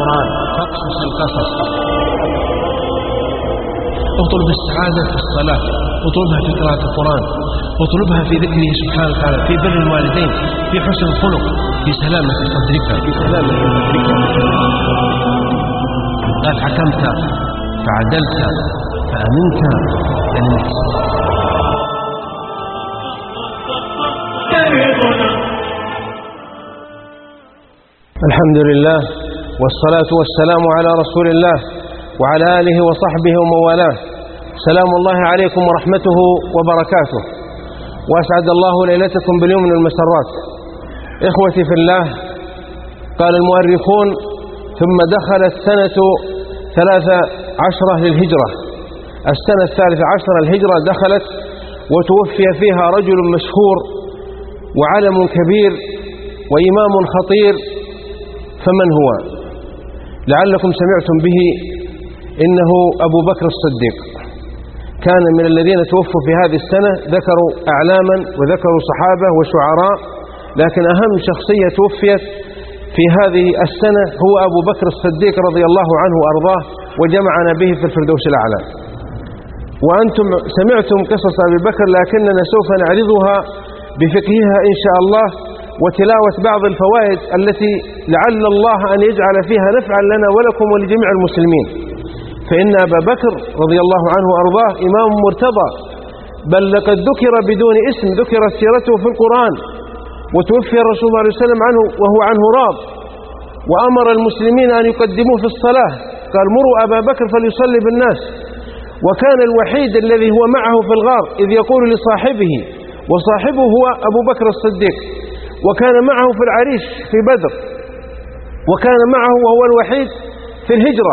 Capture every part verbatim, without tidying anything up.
القرآن فاقصص القصص. اطلب السعادة في الصلاة، اطلبها في قراءة القرآن، اطلبها في ذكره سبحانه وتعالى، في بر الوالدين، في حسن الخلق، في سلامة صدرك، في سلامة صدرك. قال حكمت فعدلت فأمنت فأمنت. الحمد لله والصلاة والسلام على رسول الله وعلى آله وصحبه وموالاه. سلام الله عليكم ورحمته وبركاته، وأسعد الله ليلتكم باليمن والمسرات. إخوتي في الله، قال المؤرخون: ثم دخلت سنة ثلاثة عشرة للهجرة. السنة الثالثة عشرة للهجرة دخلت، وتوفي فيها رجل مشهور وعلم كبير وإمام خطير. فمن هو؟ لعلكم سمعتم به، إنه أبو بكر الصديق. كان من الذين توفوا في هذه السنة، ذكروا أعلاما وذكروا صحابة وشعراء، لكن أهم شخصية توفيت في هذه السنة هو أبو بكر الصديق رضي الله عنه وأرضاه، وجمعنا به في الفردوس الأعلى. وأنتم سمعتم قصص أبي بكر، لكننا سوف نعرضها بفقهها إن شاء الله، وتلاوة بعض الفوائد التي لعل الله أن يجعل فيها نفعا لنا ولكم ولجميع المسلمين. فإن أبا بكر رضي الله عنه وأرضاه إمام مرتضى، بل لقد ذكر بدون اسم، ذكرت سيرته في القرآن، وتوفي الرسول صلى الله عليه وسلم عنه وهو عنه راض، وأمر المسلمين أن يقدموه في الصلاة، قال: مروا أبا بكر فليصلي بالناس. وكان الوحيد الذي هو معه في الغار إذ يقول لصاحبه، وصاحبه هو أبو بكر الصديق، وكان معه في العريش في بدر، وكان معه وهو الوحيد في الهجرة،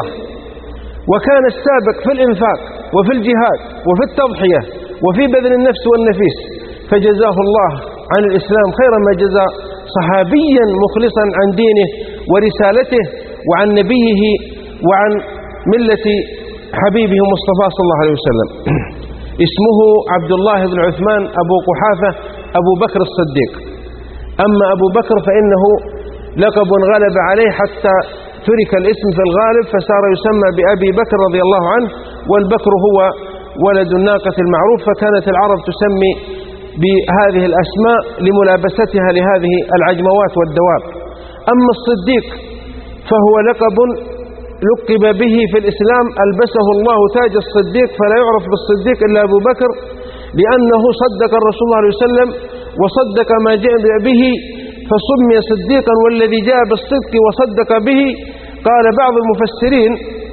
وكان السابق في الإنفاق وفي الجهاد وفي التضحية وفي بذل النفس والنفيس. فجزاه الله عن الإسلام خير ما جزى صحابيا مخلصا عن دينه ورسالته وعن نبيه وعن ملة حبيبه مصطفى صلى الله عليه وسلم. اسمه عبد الله بن عثمان أبو قحافة أبو بكر الصديق. أما أبو بكر فإنه لقب غلب عليه حتى ترك الاسم في الغالب، فصار يسمى بأبي بكر رضي الله عنه، والبكر هو ولد الناقة المعروف، فكانت العرب تسمي بهذه الأسماء لملابستها لهذه العجموات والدواب. أما الصديق فهو لقب لقب به في الإسلام، ألبسه الله تاج الصديق، فلا يعرف بالصديق إلا أبو بكر، لأنه صدق الرسول صلى الله عليه وسلم وصدق ما جاء به فسمي صديقا، والذي جاء بالصدق وصدق به. قال بعض المفسرين: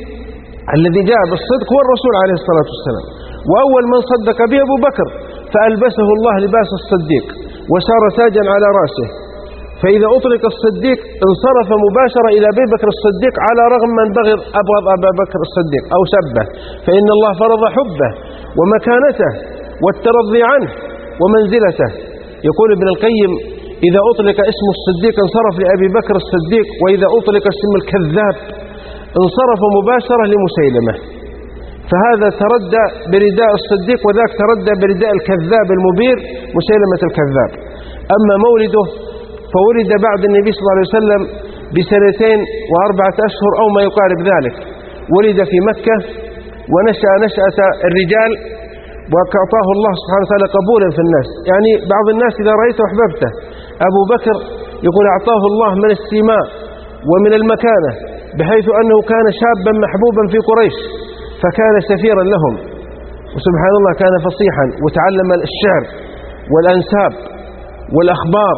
الذي جاء بالصدق هو الرسول عليه الصلاة والسلام، وأول من صدق به أبو بكر، فألبسه الله لباس الصديق وسار تاجا على رأسه. فإذا أطلق الصديق انصرف مباشرة إلى أبي بكر الصديق، على رغم من بغض أبغض أبا بكر الصديق أو سبه، فإن الله فرض حبه ومكانته والترضي عنه ومنزلته. يقول ابن القيم: إذا أطلق اسم الصديق انصرف لأبي بكر الصديق، وإذا أطلق اسم الكذاب انصرف مباشرة لمسيلمة. فهذا تردى برداء الصديق، وذاك تردى برداء الكذاب المبير مسيلمة الكذاب. أما مولده فولد بعد النبي صلى الله عليه وسلم بسنتين وأربعة أشهر أو ما يقارب ذلك. ولد في مكة ونشأ نشأة الرجال، وأعطاه الله سبحانه وتعالى قبولا في الناس. يعني بعض الناس إذا رأيته أحببته. أبو بكر يقول أعطاه الله من السماء ومن المكانة، بحيث أنه كان شابا محبوبا في قريش، فكان سفيرا لهم، وسبحان الله كان فصيحا، وتعلم الشعر والأنساب والأخبار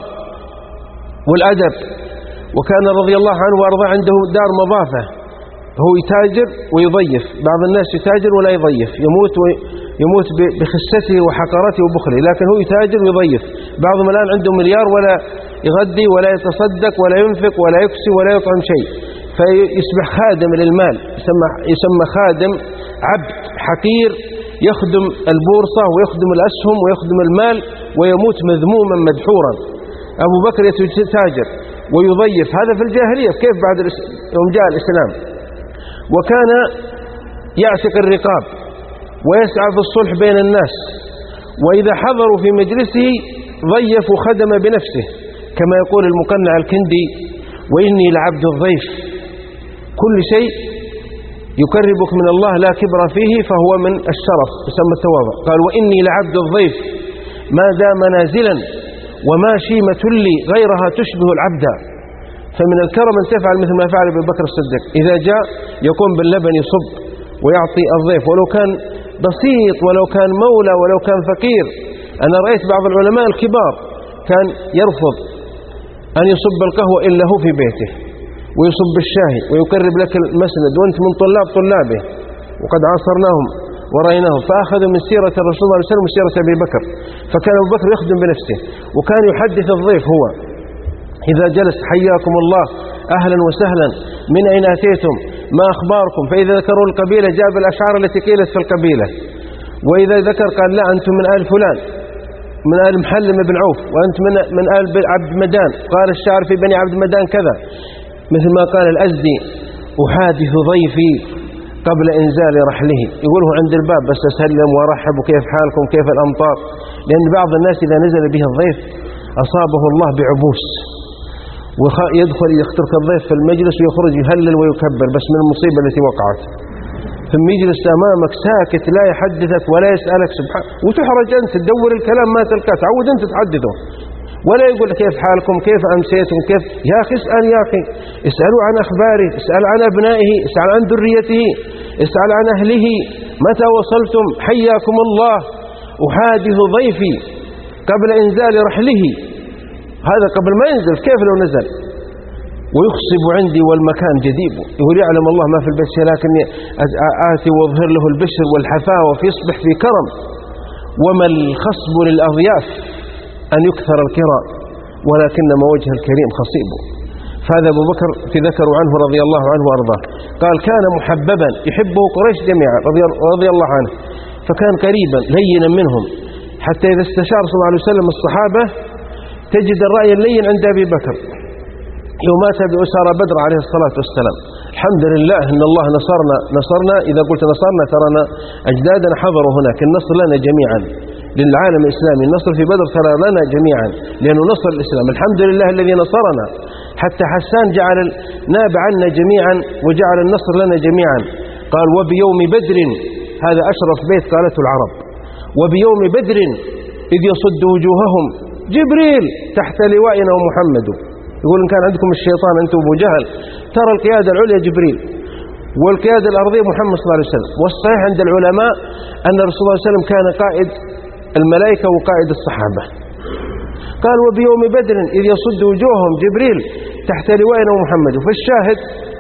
والأدب. وكان رضي الله عنه وأرضاه عنده دار مضافة، هو يتاجر ويضيف. بعض الناس يتاجر ولا يضيف، يموت يموت بخسته وحقارته وبخله، لكن هو يتاجر ويضيف. بعضهم الآن عنده مليار ولا يغدي ولا يتصدق ولا ينفق ولا يكسي ولا يطعم شيء، فيصبح خادم للمال، يسمى, يسمى خادم، عبد حقير، يخدم البورصة ويخدم الأسهم ويخدم المال، ويموت مذموما مدحورا. أبو بكر يتاجر ويضيف، هذا في الجاهلية، كيف بعد يوم جاء الإسلام؟ وكان يعتق الرقاب ويسعى في الصلح بين الناس، وإذا حضروا في مجلسه ضيف خدم بنفسه، كما يقول المقنع الكندي: وإني لعبد الضيف كل شيء يقربك من الله لا كبر فيه فهو من الشرف، يسمى التواضع. قال وإني لعبد الضيف ما دام نازلا وما شيمة لي غيرها تشبه العبد. فمن الكرم أن تفعل مثل ما فعل أبو بكر الصديق، إذا جاء يقوم باللبن يصب ويعطي الضيف ولو كان بسيط ولو كان مولى ولو كان فقير. أنا رأيت بعض العلماء الكبار كان يرفض أن يصب القهوة إلا هو في بيته، ويصب الشاي ويقرب لك المسند وأنت من طلاب طلابه، وقد عاصرناهم ورأيناهم. فأخذوا من سيرة الرسول صلى الله عليه وسلم وسيرة أبي بكر. فكان أبو بكر يخدم بنفسه وكان يحدث الضيف هو إذا جلس حياكم الله أهلا وسهلا من أين أتيتم ما أخباركم، فإذا ذكروا القبيلة جاب الأشعار التي قيلت في القبيلة، وإذا ذكر قال لا أنتم من آل فلان من آل محلم بن عوف وأنت من من آل عبد مدان، قال الشاعر في بني عبد مدان كذا، مثل ما قال الأزدي أحادث ضيفي قبل إنزال رحله، يقوله عند الباب بس أسلم وأرحب وكيف حالكم كيف الأمطار. لأن بعض الناس إذا نزل به الضيف أصابه الله بعبوس، ويدخل يخترق الضيف في المجلس ويخرج يهلل ويكبر بس من المصيبة التي وقعت، ثم يجلس أمامك ساكت لا يحدثك ولا يسألك سبحانه، وتحرج أنت تدور الكلام ما تلقاه، تعود أنت تحدثه ولا يقول كيف حالكم كيف أمسيتم كيف. يا أخي اسأل يا أخي، اسألوا عن أخباره، اسأل عن أبنائه، اسأل عن ذريته، اسأل عن أهله، متى وصلتم حياكم الله أحادث ضيفي قبل إنزال رحله. هذا قبل ما ينزل، كيف لو نزل؟ ويخصب عندي والمكان جديد، يقول يعلم الله ما في البشر لكني آتي واظهر له البشر والحفاوة فيصبح في كرم. وما الخصب للأضياف أن يكثر الكرام ولكنما وجه الكريم خصيب. فهذا أبو بكر في ذكروا عنه رضي الله عنه وأرضاه، قال كان محببا يحبه قريش جميعا رضي الله عنه، فكان قريبا لينا منهم، حتى إذا استشار صلى الله عليه وسلم الصحابة تجد الرأي اللين عند أبي بكر. يوم مات بأسارى بدر عليه الصلاة والسلام، الحمد لله أن الله نصرنا نصرنا إذا قلت نصرنا ترانا أجدادنا حضروا هناك، النصر لنا جميعا للعالم الإسلامي، النصر في بدر ترى لنا جميعا لأنه نصر الإسلام، الحمد لله الذي نصرنا. حتى حسان جعل ناب عنا جميعا وجعل النصر لنا جميعا. قال وبيوم بدر، هذا أشرف بيت قالته العرب، وبيوم بدر إذ يصد وجوههم جبريل تحت لوائنا ومحمد. يقول إن كان عندكم الشيطان أنتم أبو جهل، ترى القيادة العليا جبريل والقيادة الأرضية محمد صلى الله عليه وسلم. والصحيح عند العلماء أن الرسول صلى الله عليه وسلم كان قائد الملائكة وقائد الصحابة. قال وبيوم بدر إذ يصد وجوههم جبريل تحت لوائنا ومحمد. فالشاهد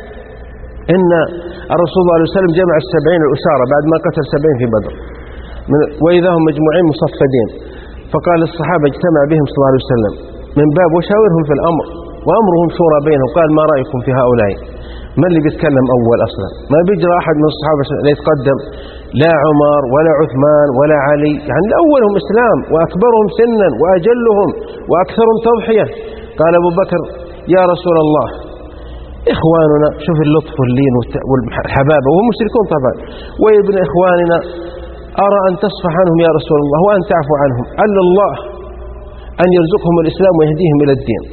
إن الرسول صلى الله عليه وسلم جمع السبعين الأسارة بعد ما قتل سبعين في بدر، وإذا هم مجموعين مصفدين. فقال الصحابة اجتمع بهم صلى الله عليه وسلم من باب وشاورهم في الأمر وأمرهم شورى بينهم. قال ما رأيكم في هؤلاء؟ من اللي بيتكلم أول أصلا؟ ما بيجرى أحد من الصحابة لا يتقدم، لا عمر ولا عثمان ولا علي، يعني أولهم إسلام وأكبرهم سنا وأجلهم وأكثرهم تضحية. قال أبو بكر يا رسول الله إخواننا، شوف اللطف واللين والحبابة وهم مشركون طبعا، وابن إخواننا أرى أن تصفح عنهم يا رسول الله وأن تعفو عنهم، عل الله أن يرزقهم الإسلام ويهديهم إلى الدين.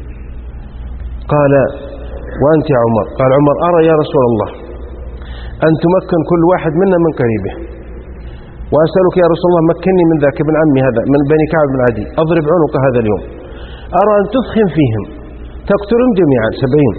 قال وأنت يا عمر؟ قال عمر أرى يا رسول الله أن تمكن كل واحد منا من قريبه، وأسألك يا رسول الله مكنني من ذاك ابن عمي هذا من بني كعب بن عدي أضرب عنق هذا اليوم. أرى أن تثخن فيهم تقتلهم جميعا سبعين.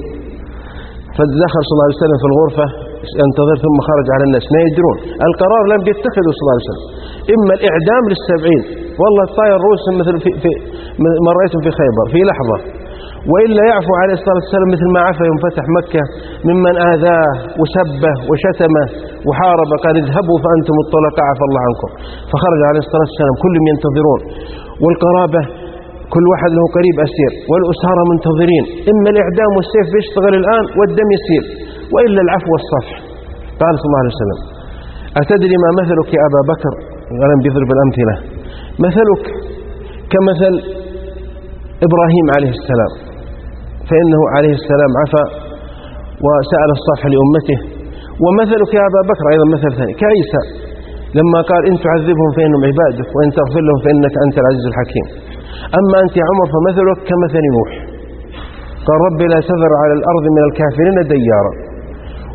فدخل صلى الله عليه وسلم في الغرفة ينتظر ثم خرج على الناس ما يدرون القرار لم يتخذوا صلى الله عليه وسلم، إما الإعدام للسبعين والله طاير رؤوسهم مثل في, في ما رأيتم في خيبر في لحظة، وإلا يعفو عليه الصلاة والسلام مثل ما عفى يوم فتح مكة ممن آذاه وسبه وشتمه وحارب. قال اذهبوا فأنتم الطلقاء عفى الله عنكم. فخرج عليه الصلاة والسلام كلهم ينتظرون، والقرابة كل واحد له قريب أسير، والأسارة منتظرين، إما الإعدام والسيف يشتغل الآن والدم يسيل، وإلا العفو والصفح. قال صلى الله عليه وسلم أتدري ما مثلك يا أبا بكر؟ ولم يضرب الأمثلة، مثلك كمثل إبراهيم عليه السلام، فإنه عليه السلام عفى وسأل الصفح لأمته. ومثلك يا أبا بكر أيضا مثل ثاني كعيسى لما قال إن تعذبهم فإنهم عبادك وإن تغفر لهم فإنك أنت العزيز الحكيم. أما أنت يا عمر فمثلك كمثل نوح، قال ربي لا تذر على الأرض من الكافرين ديارا.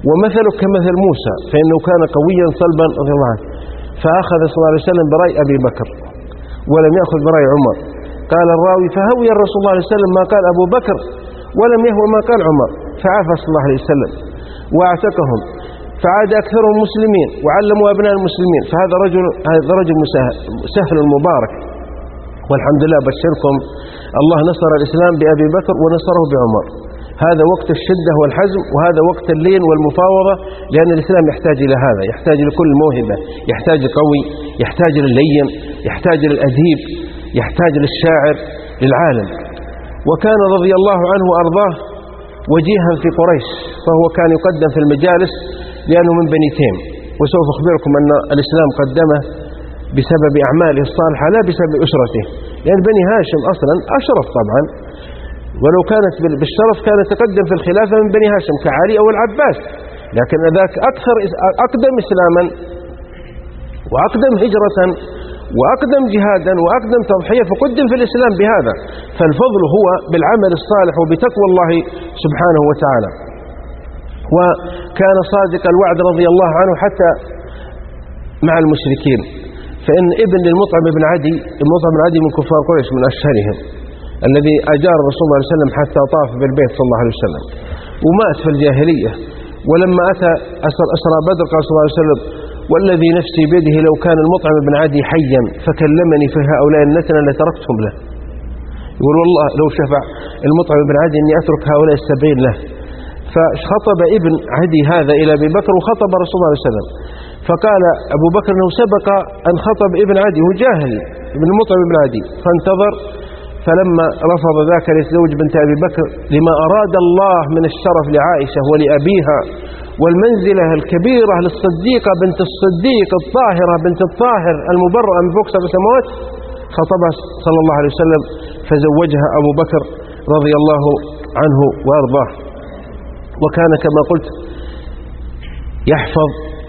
ومثله كمثل موسى فإنه كان قويا صلبا رضي الله عنه، فأخذ صلى الله عليه وسلم برأي أبي بكر ولم يأخذ برأي عمر. قال الراوي فهوي الرسول صلى الله عليه وسلم ما قال أبو بكر ولم يهوى ما قال عمر، فعفى صلى الله عليه وسلم واعتقهم، فعاد أكثرهم مسلمين وعلموا أبناء المسلمين. فهذا رجل هذا رجل سهل مبارك، والحمد لله بشركم الله نصر الإسلام بأبي بكر ونصره بعمر. هذا وقت الشدة والحزم، وهذا وقت اللين والمفاوضة، لأن الإسلام يحتاج إلى هذا، يحتاج لكل موهبة، يحتاج القوي، يحتاج لللين، يحتاج للأديب، يحتاج للشاعر، للعالم. وكان رضي الله عنه وأرضاه وجيها في قريش، فهو كان يقدم في المجالس لأنه من بني تيم، وسوف أخبركم أن الإسلام قدمه بسبب أعماله الصالحة لا بسبب أسرته، لأن بني هاشم أصلا أشرف طبعا، ولو كانت بالشرف كان تقدم في الخلافة من بني هاشم كعلي أو العباس، لكن ذاك أكثر أقدم إسلاما وأقدم هجرة وأقدم جهادا وأقدم تضحية، فقدم في الإسلام بهذا. فالفضل هو بالعمل الصالح وبتقوى الله سبحانه وتعالى. وكان صادق الوعد رضي الله عنه حتى مع المشركين، فإن ابن للمطعم بن عدي، المطعم بن عدي من كفار قريش من أشهرهم، الذي أجار الرسول صلى الله عليه وسلم حتى طاف بالبيت صلى الله عليه وسلم، ومات في الجاهلية. ولما أتى أسرى بدر قال صلى الله عليه وسلم والذي نفسي بيده لو كان المطعم بن عدي حيا فكلمني في هؤلاء النتنة لتركتهم له. يقول والله لو شفع المطعم بن عدي أني أترك هؤلاء السبعين له. فخطب ابن عدي هذا إلى أبي بكر وخطب رسول الله صلى الله عليه وسلم، فقال أبو بكر أنه سبق أن خطب ابن عدي، هو جاهل ابن المطعم بن عدي، فانتظر. فلما رفض ذاك ليتزوج بنت أبي بكر لما أراد الله من الشرف لعائشة ولأبيها والمنزلة الكبيرة للصديقة بنت الصديق الطاهرة بنت الطاهر المبرأة من فوق سبع سماوات، خطبها صلى الله عليه وسلم فزوجها أبو بكر رضي الله عنه وأرضاه. وكان كما قلت يحفظ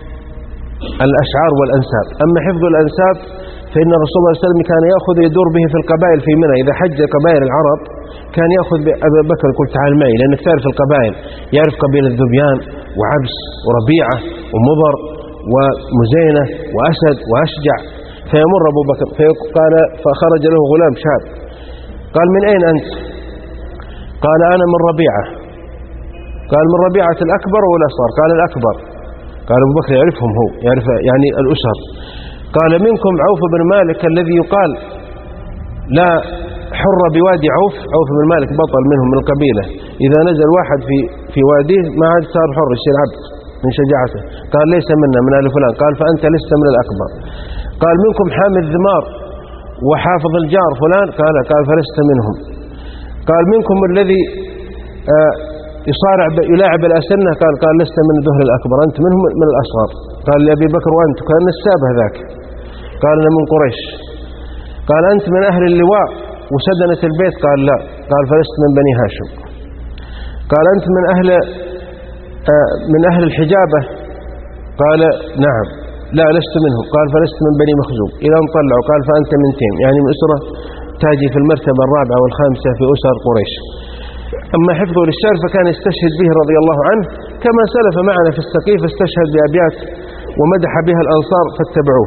الأشعار والأنساب. أما حفظ الأنساب فإن الرسول صلى الله عليه وسلم كان يأخذ يدور به في القبائل في منى، إذا حج قبائل العرب كان يأخذ أبا بكر يقول تعال معي، لأنك تعرف القبائل، يعرف قبيلة ذبيان وعبس وربيعة ومضر ومزينة وأسد وأشجع، فيمر أبو بكر فقال فخرج له غلام شاب قال من أين أنت؟ قال أنا من ربيعة. قال من ربيعة الأكبر والأصغر؟ قال الأكبر. قال أبو بكر يعرفهم، هو يعرف يعني الأسر. قال منكم عوف بن مالك الذي يقال لا حر بوادي عوف، عوف بن مالك بطل منهم من القبيلة، إذا نزل واحد في في واديه ما عاد صار حر يصير عبد من شجاعته. قال ليس منا من آل فلان. قال فأنت لست من الأكبر. قال منكم حامل الذمار وحافظ الجار فلان؟ قال قال فلست منهم. قال منكم الذي آه يصارع يلاعب الأسنة؟ قال قال لست من ذهل الأكبر، أنت منهم من الأصغر. قال لأبي بكر وأنت؟ كان السابه ذاك. قال أنا من قريش. قال أنت من أهل اللواء وسدنة البيت؟ قال لا. قال فلست من بني هاشم. قال أنت من أهل آه من أهل الحجابة؟ قال نعم. لا لست منهم. قال فلست من بني مخزوم. إلى أن طلعوا قال فأنت من تيم، يعني من أسرة تاجي في المرتبة الرابعة والخامسة في أسر قريش. أما حفظه للشعر فكان يستشهد به رضي الله عنه، كما سلف معنا في السقيف استشهد بأبيات ومدح بها الأنصار فاتبعوه.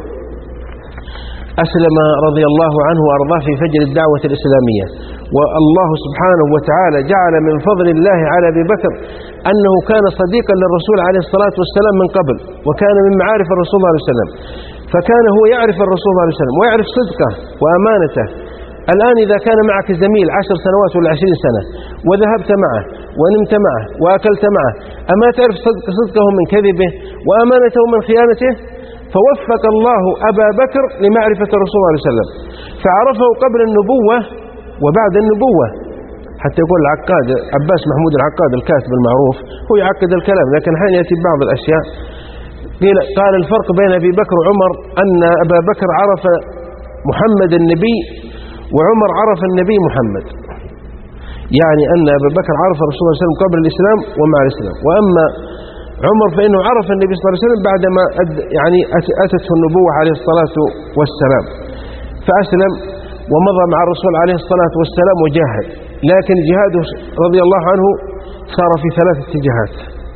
أسلم رضي الله عنه وأرضاه في فجر الدعوة الإسلامية، والله سبحانه وتعالى جعل من فضل الله على أبي بكر أنه كان صديقا للرسول عليه الصلاة والسلام من قبل، وكان من معارف الرسول صلى الله عليه وسلم، فكان هو يعرف الرسول صلى الله عليه وسلم ويعرف صدقه وأمانته. الآن إذا كان معك زميل عشر سنوات ولا عشرين سنة وذهبت معه ونمت معه وأكلت معه، أما تعرف صدق صدقه من كذبه وأمانته من خيانته؟ فوفق الله أبا بكر لمعرفة الرسول صلى الله عليه وسلم، فعرفه قبل النبوة وبعد النبوة. حتى يقول العقاد عباس محمود العقاد الكاتب المعروف هو يعقد الكلام، لكن حين يأتي بعض الأشياء قال الفرق بين أبي بكر وعمر أن أبا بكر عرف محمد النبي وعمر عرف النبي محمد، يعني أن أبا بكر عرف الرسول صلى الله عليه وسلم قبل الإسلام ومع الإسلام، وأما عمر فإنه عرف النبي صلى الله عليه وسلم بعدما يعني أتته النبوة عليه الصلاة والسلام، فأسلم ومضى مع الرسول عليه الصلاة والسلام وجاهد. لكن جهاده رضي الله عنه صار في ثلاث اتجاهات.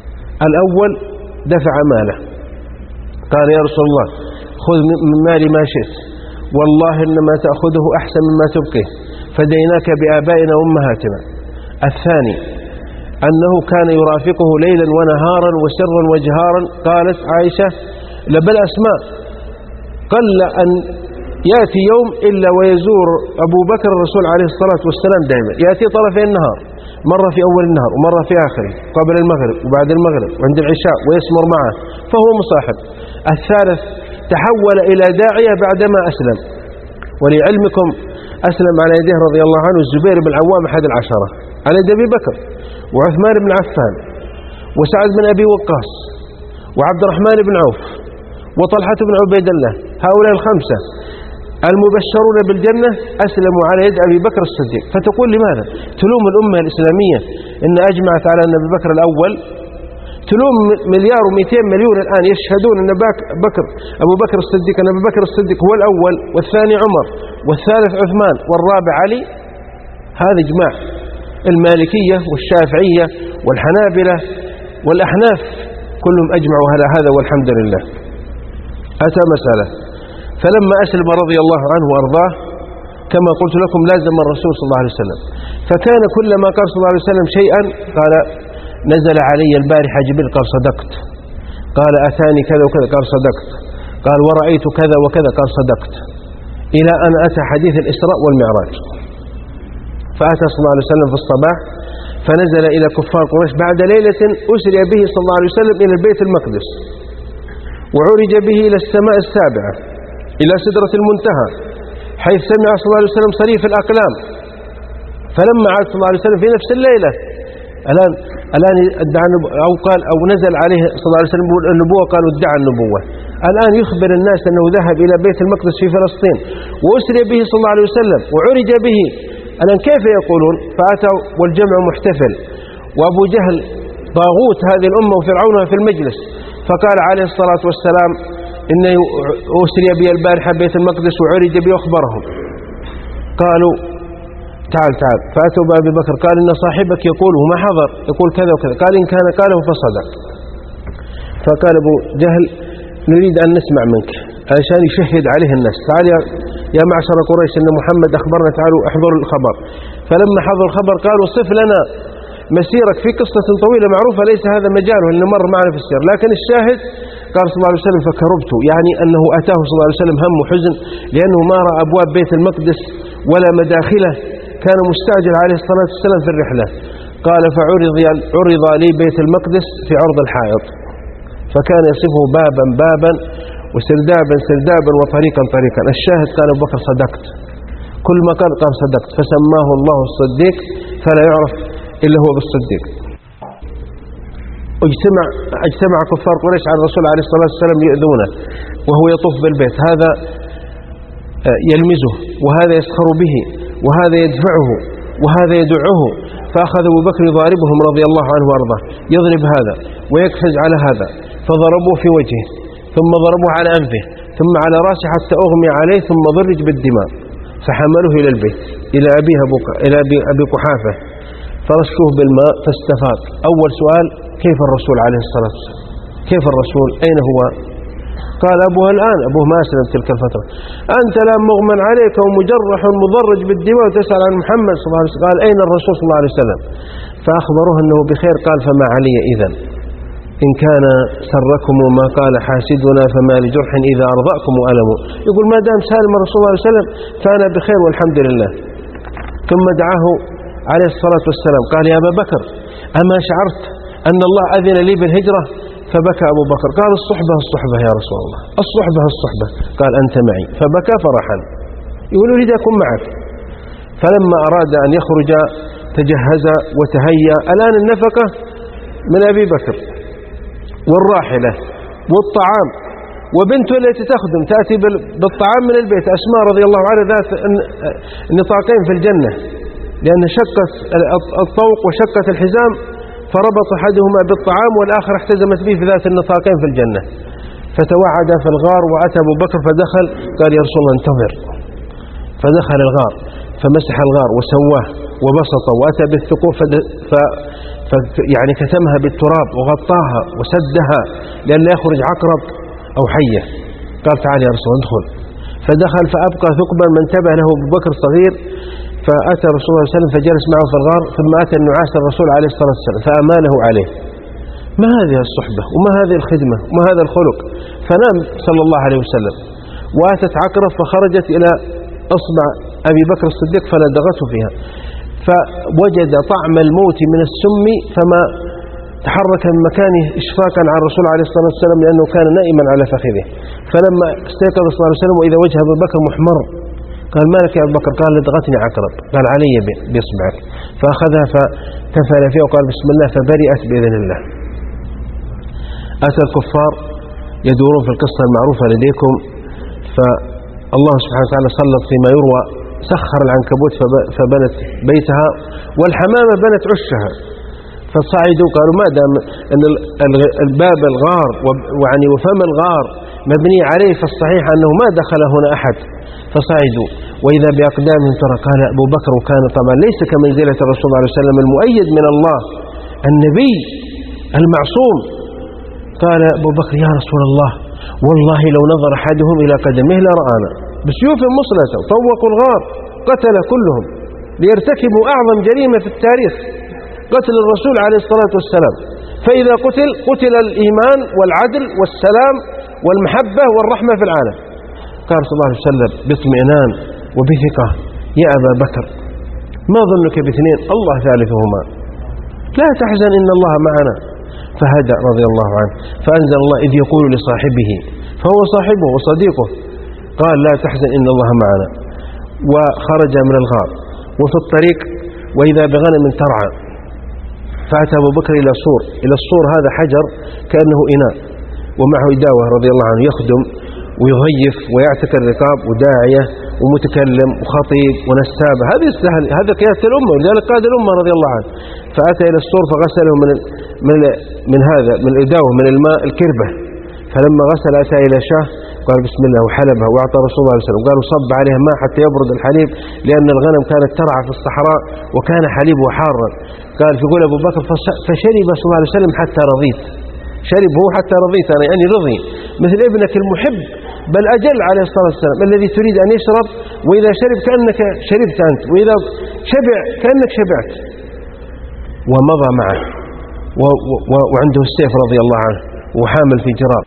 الأول دفع ماله، قال يا رسول الله خذ من مالي ما شئت، والله إنما تأخذه أحسن مما تبقيه، فديناك بآبائنا وأمهاتنا. الثاني أنه كان يرافقه ليلا ونهارا وسرا وجهارا. قالت عائشة لبل أسماء قل أن يأتي يوم إلا ويزور أبو بكر الرسول عليه الصلاة والسلام دائما، يأتي طرفي النهار، مرة في أول النهار ومرة في آخره، قبل المغرب وبعد المغرب وعند العشاء، ويسمر معه فهو مصاحب. الثالث تحول إلى داعية بعدما أسلم، ولعلمكم أسلم على يديه رضي الله عنه الزبير بن العوام أحد العشرة، على يد أبي بكر وعثمان بن عفان وسعد بن أبي وقاص وعبد الرحمن بن عوف وطلحة بن عبيد الله. هؤلاء الخمسة المبشرون بالجنة أسلموا على يد أبي بكر الصديق. فتقول لماذا تلوم الأمة الإسلامية إن أجمعت على أن أبي بكر الأول؟ تلوم مليار ومئتين مليون الآن يشهدون أن بكر أبو بكر الصديق أن أبو بكر الصديق هو الأول، والثاني عمر، والثالث عثمان، والرابع علي. هذا إجماع. المالكية والشافعية والحنابلة والأحناف كلهم أجمعوا على هذا والحمد لله. أتى مسألة، فلما أسلم رضي الله عنه وأرضاه كما قلت لكم لازم الرسول صلى الله عليه وسلم، فكان كلما قال صلى الله عليه وسلم شيئا قال نزل علي البارحة جبريل قال صدقت، قال أتاني كذا وكذا قال صدقت، قال ورأيت كذا وكذا قال صدقت، إلى أن أتى حديث الإسراء والمعراج. فأتى صلى الله عليه وسلم في الصباح فنزل إلى كفار قريش بعد ليلة أسري به صلى الله عليه وسلم إلى البيت المقدس، وعرج به إلى السماء السابعة إلى سدرة المنتهى، حيث سمع صلى الله عليه وسلم صريف الأقلام. فلما عاد صلى الله عليه وسلم في نفس الليلة الآن الآن ادعى أو قال أو نزل عليه صلى الله عليه وسلم النبوة، قالوا ادعى النبوة. الآن يخبر الناس أنه ذهب إلى بيت المقدس في فلسطين وأسري به صلى الله عليه وسلم وعرج به. الآن كيف يقولون؟ فأتوا والجمع محتفل، وأبو جهل طاغوت هذه الأمة وفرعونها في المجلس، فقال عليه الصلاة والسلام إن أسري بي البارحة بيت المقدس وعرج بي أخبرهم. قالوا تعال تعال، فأتوا بأبي بكر قال إن صاحبك يقول وما حضر، يقول كذا وكذا، قال إن كان قاله فصدق. فقال أبو جهل نريد أن نسمع منك عشان يشهد عليه الناس، تعال يا معشر قريش إن محمد أخبرنا، تعالوا احضروا الخبر. فلما حضروا الخبر قالوا صف لنا مسيرك في قصة طويلة معروفة ليس هذا مجاله اللي مر معنا في السير، لكن الشاهد قال صلى الله عليه وسلم فكربت، يعني أنه أتاه صلى الله عليه وسلم هم وحزن لأنه ما رأى أبواب بيت المقدس ولا مداخله، كان مستعجل عليه الصلاة والسلام في الرحلة. قال فعرض عرض لي بيت المقدس في عرض الحائط، فكان يصفه بابا بابا وسردابا سردابا وطريقا طريقا. الشاهد قال أبو بكر صدقت، كل ما قال قال صدقت، فسماه الله الصديق فلا يعرف إلا هو بالصديق. اجتمع اجتمع كفار قريش على الرسول عليه الصلاة والسلام يؤذونه وهو يطوف بالبيت، هذا يلمزه وهذا يسخر به وهذا يدفعه وهذا يدعه. فأخذ أبو بكر يضاربهم رضي الله عنه وارضاه، يضرب هذا ويقفز على هذا، فضربوه في وجهه ثم ضربوه على أنفه ثم على رأسه حتى أغمي عليه ثم ضرج بالدماء، فحملوه إلى البيت إلى أبيه إلى أبي قحافة فرشوه بالماء فاستفاق. أول سؤال كيف الرسول عليه الصلاة والسلام؟ كيف الرسول؟ أين هو؟ قال أبوه الآن، أبوه ما أسلم تلك الفترة. أنت لا مغمى عليك ومجرح مضرج بالدماء وتسأل عن محمد صلى الله عليه وسلم. قال أين الرسول صلى الله عليه وسلم؟ فأخبروه أنه بخير. قال فما علي إذن إن كان سركم ما قال حاسدنا فما لجرح إذا أرضأكم ألم. يقول ما دام سالم الرسول صلى الله عليه وسلم فأنا بخير والحمد لله. ثم دعاه عليه الصلاة والسلام قال يا أبا بكر أما شعرت أن الله أذن لي بالهجرة؟ فبكى أبو بكر. قال الصحبة الصحبة يا رسول الله، الصحبة الصحبة. قال أنت معي، فبكى فرحا يقول أريد أكون معك. فلما أراد أن يخرج تجهز وتهيأ. الآن النفقة من أبي بكر والراحلة والطعام، وبنته التي تخدم تأتي بالطعام من البيت، أسماء رضي الله عنها ذات نطاقين في الجنة، لأن شقت الطوق وشقت الحزام فربط أحدهما بالطعام والآخر احتزمت به في ذات النطاقين في الجنة. فتوعد في الغار وأتى أبو بكر فدخل قال يا رسول الله انتظر، فدخل الغار فمسح الغار وسواه وبسط وأتى بالثقوب ف... ف... يعني كتمها بالتراب وغطاها وسدها لأن لا يخرج عقرب أو حية. قال تعال يا رسول الله ادخل. فدخل فأبقى ثقبا ما انتبه له أبو بكر صغير، فأتى رسول الله صلى الله عليه وسلم فجلس معه في الغار، ثم أتى النعاس الرسول عليه الصلاة والسلام فأماله عليه. ما هذه الصحبة وما هذه الخدمة وما هذا الخلق؟ فنام صلى الله عليه وسلم، وأتت عقرب فخرجت إلى أصبع أبي بكر الصديق فلدغته فيها، فوجد طعم الموت من السم فما تحرك من مكانه إشفاقا على الرسول عليه الصلاة والسلام لأنه كان نائما على فخذه. فلما استيقظ صلى الله عليه وسلم وإذا وجه أبي بكر محمر، قال ما لك يا أبو بكر؟ قال لدغتني عقرب. قال علي بإصبعك. فأخذها فتفل فيها وقال بسم الله فبرئت بإذن الله. أتى الكفار يدورون في القصة المعروفة لديكم، فالله سبحانه وتعالى سلط فيما يروى سخر العنكبوت فبنت بيتها والحمامة بنت عشها، فصعدوا قالوا ما دام أن الباب الغار ويعني وفم الغار مبني عليه فالصحيح أنه ما دخل هنا أحد، فصعدوا وإذا بأقدامهم ترى. قال أبو بكر وكان طبعا ليس كمنزلة الرسول صلى الله عليه وسلم المؤيد من الله النبي المعصوم. قال أبو بكر يا رسول الله والله لو نظر أحدهم إلى قدمه لرآنا، بسيوف مصلة طوقوا الغار قتل كلهم ليرتكبوا أعظم جريمة في التاريخ، قتل الرسول عليه الصلاة والسلام. فإذا قتل قتل الإيمان والعدل والسلام والمحبة والرحمة في العالم. قال صلى الله عليه وسلم باطمئنان وبثقة يا أبا بكر ما ظنك باثنين الله ثالثهما، لا تحزن إن الله معنا. فهدأ رضي الله عنه، فأنزل الله إذ يقول لصاحبه فهو صاحبه وصديقه قال لا تحزن إن الله معنا. وخرج من الغار وفي الطريق وإذا بغنم ترعى، فأتى أبو بكر إلى سور، إلى السور هذا حجر كأنه إناء ومعه إداوة رضي الله عنه يخدم ويضيف ويعتك الرقاب وداعية ومتكلم وخطيب ونسابة، هذه يستاهل، هذا قيادة الأمة ولذلك قاد الأمة رضي الله عنه. فأتى إلى السور فغسله من من من هذا من الإداوة من الماء الكربة، فلما غسل أتى إلى شاه قال بسم الله وحلبها وأعطى رسول الله صلى الله عليه وسلم. قالوا صب عليها ماء حتى يبرد الحليب لأن الغنم كانت ترعى في الصحراء وكان حليبه حارا. قال يقول أبو بكر فشرب صلى الله عليه وسلم حتى رضيت، شرب هو حتى رضيت أنا يعني رضي مثل ابنك المحب بل أجل عليه الصلاة والسلام الذي تريد أن يشرب، وإذا شرب كأنك شربت أنت، وإذا شبع كأنك شبعت. ومضى معه و و وعنده السيف رضي الله عنه وحامل في جرار،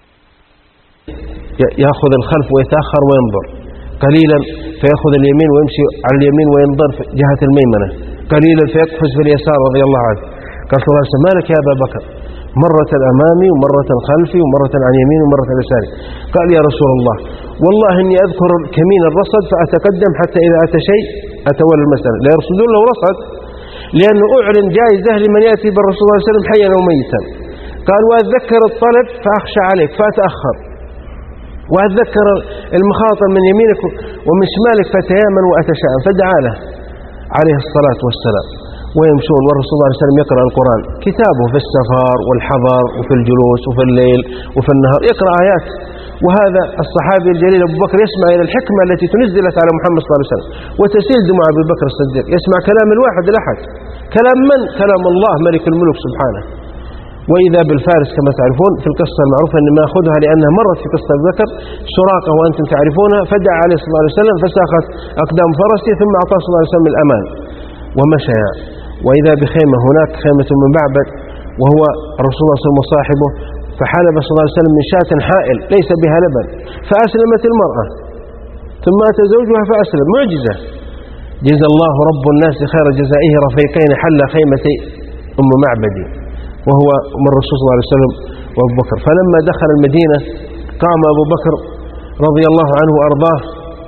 يأخذ الخلف ويتأخر وينظر قليلا فيأخذ اليمين ويمشي على اليمين وينظر في جهة الميمنة قليلا فيقفز في اليسار رضي الله عنه. قال صلى الله عليه وسلم مالك يا أبا بكر؟ مرة أمامي ومرة خلفي ومرة عن يمين ومرة عن يساري. قال يا رسول الله والله إني أذكر كمين الرصد فأتقدم حتى إذا أتى شيء أتولى المسألة، لا يرصدون له رصد لأنه أعلن جائزة لمن يأتي بالرسول صلى الله عليه وسلم حيا أو ميتا. قال وأتذكر الطلب فأخشى عليك فأتأخر، وأتذكر المخاطر من يمينك ومن شمالك فتيامن وأتشاءم. فدعا له عليه الصلاة والسلام ويمشون والرسول صلى الله عليه وسلم يقرأ القرآن كتابه في السفر والحضر وفي الجلوس وفي الليل وفي النهار يقرأ آيات. وهذا الصحابي الجليل أبو بكر يسمع إلى الحكمة التي تنزلت على محمد صلى الله عليه وسلم وتسيل دموع أبي بكر الصديق، يسمع كلام الواحد الأحد. كلام من؟ كلام الله ملك الملوك سبحانه. وإذا بالفارس كما تعرفون في القصة المعروفة أن ما أخذها لأنها مرت في قصة أبي بكر سراقة وأنتم تعرفونها، فدعا عليه صلى الله عليه وسلم فساقت أقدام فرسه ثم أعطاه صلى الله عليه وسلم الأمان ومشى. وإذا بخيمة هناك خيمة من معبد وهو الرسول صلى الله عليه وسلم وصاحبه، فحلب صلى الله عليه وسلم من شاة حائل ليس بها لبن فأسلمت المرأة ثم أتى زوجها فأسلم، معجزة. جزا الله رب الناس خير جزائه رفيقين حل خيمتي أم معبدي، وهو من الرسول صلى الله عليه وسلم وأبو بكر. فلما دخل المدينة قام أبو بكر رضي الله عنه وأرضاه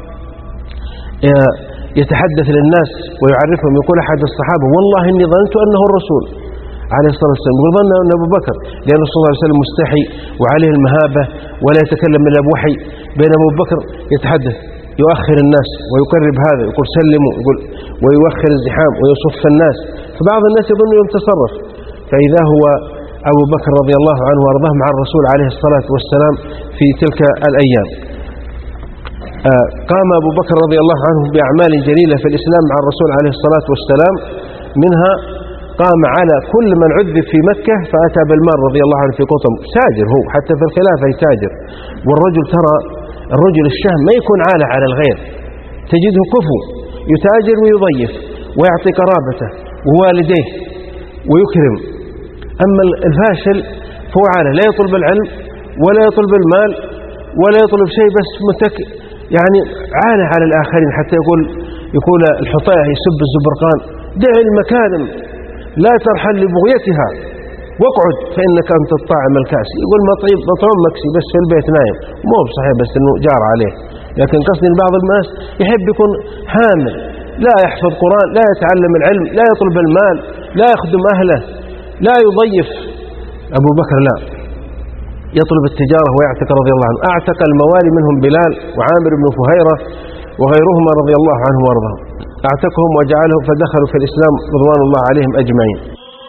يتحدث للناس ويعرفهم، يقول أحد الصحابة والله إني ظننت أنه الرسول عليه الصلاة والسلام، يقول ظن أن أبو بكر لأن الرسول صلى الله عليه وسلم مستحي وعليه المهابة ولا يتكلم إلا بوحي، بين أبو بكر يتحدث يؤخر الناس ويقرب هذا يقول سلموا يقول ويؤخر الزحام ويصف الناس، فبعض الناس يظن يتصرف، فإذا هو أبو بكر رضي الله عنه وأرضاه مع الرسول عليه الصلاة والسلام في تلك الأيام. قام أبو بكر رضي الله عنه بأعمال جليلة في الإسلام مع الرسول عليه الصلاة والسلام. منها قام على كل من عذب في مكة فأتى بالمال رضي الله عنه في قطم. تاجر هو حتى في الخلافة يتاجر. والرجل ترى الرجل الشهم ما يكون عالة على الغير، تجده كفو يتاجر ويضيف ويعطي قرابته ووالديه ويكرم. أما الفاشل فهو عالة، لا يطلب العلم ولا يطلب المال ولا يطلب شيء، بس متك يعني عالة على الآخرين. حتى يقول يقول الحطيئة يسب الزبرقان: دع المكارم لا ترحل لبغيتها واقعد فإنك أنت الطاعم الكاسي. يقول مطعم مطعم مكسي بس في البيت نايم، مو بصحيح بس إنه جار عليه، لكن قصدي بعض الناس يحب يكون حامل، لا يحفظ قرآن، لا يتعلم العلم، لا يطلب المال، لا يخدم أهله، لا يضيف. أبو بكر لا، يطلب التجارة ويعتق رضي الله عنه. أعتق الموالي منهم بلال وعامر بن فهيرة وغيرهما رضي الله عنه وارضاهم، أعتقهم وجعلهم فدخلوا في الإسلام رضوان الله عليهم أجمعين.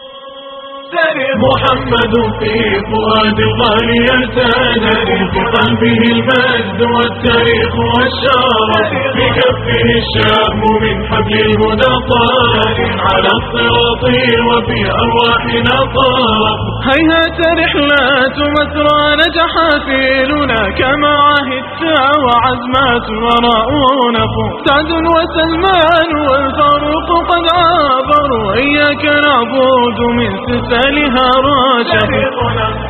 محمد في فؤاد الغالي يرتدى، في قلبه المجد والتاريخ والشرف، بكفه الشام من حبل الهدى طار، على الصراط وفي أرواحنا طار. هيهات رحلات مسرى نجح فيلنا كما عهدت وعزمات وراء ونفور. سعد وسلمان والفاروق قد عابروا، إياك نعبد من سلسلها راشد.